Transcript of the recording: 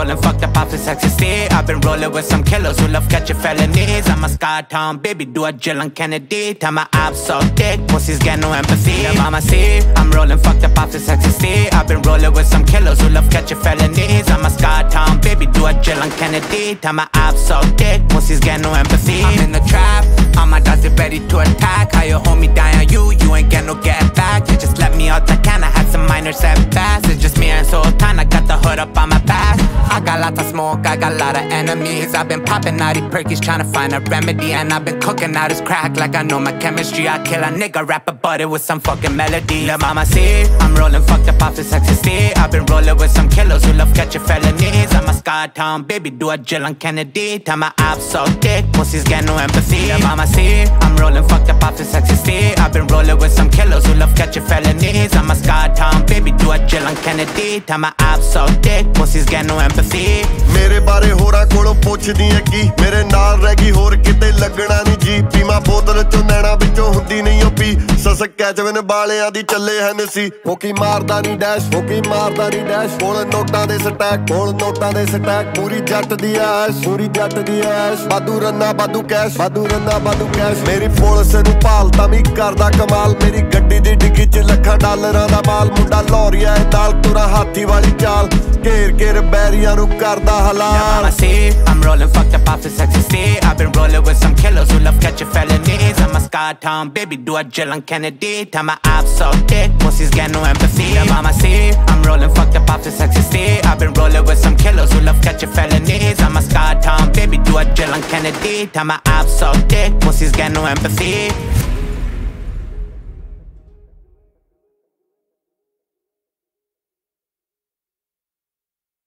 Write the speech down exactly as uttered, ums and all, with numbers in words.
rolling fucked up off this ecstasy. I've been rolling with some killers who love catching felonies. I'm a Sky Town baby, do a Jill and Kennedy. Tell my abs so thick, pussies get no empathy. Yeah, mama see, I'm rolling fucked up off this ecstasy. I've been rolling with some killers who love catching felonies. I'm a Sky Town baby, do a Jill and Kennedy. Tell my abs so thick, pussies get no empathy. I'm in the trap, all my dogs are ready to attack. How you hold me down on you, you ain't get no get back. You just let me out the can, I had some minor setbacks. It's just me and Sultan, I got the hood up on my back. I got lots of smoke, I got a lot of enemies. I've been popping out these perkies trying to find a remedy. And I've been cooking out this crack like I know my chemistry. I kill a nigga, rap about it with some fucking melody. La mama see, I'm rolling fucked up off this ecstasy. I've been rolling with some killers who love catching felonies. I'm a Sky Town baby, do a Jill and Kennedy. Tell my abs so thick, pussies get no empathy. La mama see, I'm rolling fucked up off this ecstasy. I've been rolling with some killers who love catching felonies. I'm a Sky Town baby, do a Jill and Kennedy. Tell my abs so thick, pussies get no empathy. ਮੇਰੇ ਬਾਰੇ ਹੋਰਾਂ ਕੋਲੋਂ ਪੁੱਛਦੀ ਐ ਕੀ ਮੇਰੇ ਨਾਲ ਰਹਿ ਗਈ ਹੋਰ ਕਿਤੇ ਲੱਗਣਾ ਨਹੀਂ ਜੀ ਪੀਮਾ ਬੋਤਲ ਚੋਂ ਨੈਣਾ ਵਿੱਚੋਂ ਹੁੰਦੀ ਨਹੀਂ ਓ ਪੀ ਸਸਕ ਕੈਚਵਨ ਬਾਲਿਆਂ ਦੀ ਚੱਲੇ ਹਨ ਸੀ ਉਹ ਕੀ ਮਾਰਦਾ ਨਹੀਂ ਡੈਸ਼ ਉਹ ਕੀ ਮਾਰਦਾ ਨਹੀਂ ਡੈਸ਼ ਕੋਲ ਨੋਟਾਂ ਦੇ ਸਟੈਕ ਕੋਲ ਨੋਟਾਂ ਦੇ ਸਟੈਕ ਪੂਰੀ ਜੱਟ ਦੀ ਐਸ਼ ਪੂਰੀ ਜੱਟ ਦੀ ਐਸ਼ ਬਾਦੂ ਰੰਨਾ ਬਾਦੂ ਕੈਸ਼ ਬਾਦੂ ਰੰਨਾ ਬਾਦੂ ਕੈਸ਼ ਮੇਰੀ ਪੁਲਿਸ ਨੂੰ ਭਾਲਦਾ ਵੀ ਕਰਦਾ ਕਮਾਲ ਮੇਰੀ ਗੱਡੀ ਦੀ ਡਿੱਗੀ ਚ ਲੱਖਾਂ ਡਾਲਰਾਂ ਦਾ ਮਾਲ ਮੁੰਡਾ ਲੋਰੀਆ ਨਾਲ ਤੁਰਾ ਹਾਥੀ ਵਾਲੀ ਚਾਲ ਘੇਰ ਘੇਰ ਬੈਰੀਆਂ ਨੂੰ ਕਰਦਾ ਹਲਾਲ Mama see, I'm rolling fucked up off this ecstasy. I've been rolling with some killers who love catching felonies. I'm a Sky Town baby, do a Jill and Kennedy. Tell my abs so thick, pussies get no empathy. Yeah, mama see, I'm rolling fucked up off this ecstasy. I've been rolling with some killers who love catching felonies. I'm a Sky Town baby, do a Jill and Kennedy. Tell my abs so thick, pussies get no empathy.